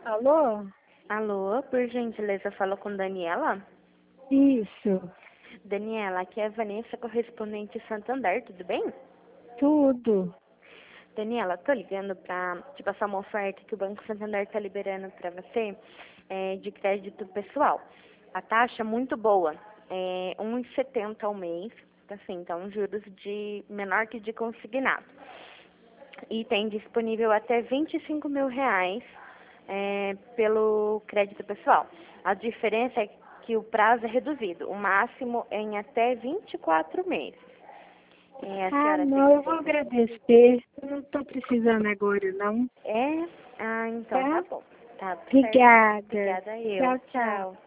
Alô? Alô, por gentileza, falo com Daniela? Isso, Daniela, aqui é a Vanessa, correspondente Santander, tudo bem? tudo. Daniela, tô ligando pra te passar uma oferta que o Banco Santander tá liberando pra você de crédito pessoal. A taxa é muito boa, é 1,70 ao mês, assim, então juros de menor que de consignado. E tem disponível até R$ 25.000 pelo crédito pessoal. A diferença é que o prazo é reduzido, o máximo é em até 24 meses. A Ah, senhora tem não, eu vou interesse? agradecer. Eu não estou precisando agora, não. É? Ah, então tá Tá? bom. Tá certo. Obrigada. Obrigada eu. Tchau, tchau. Tchau.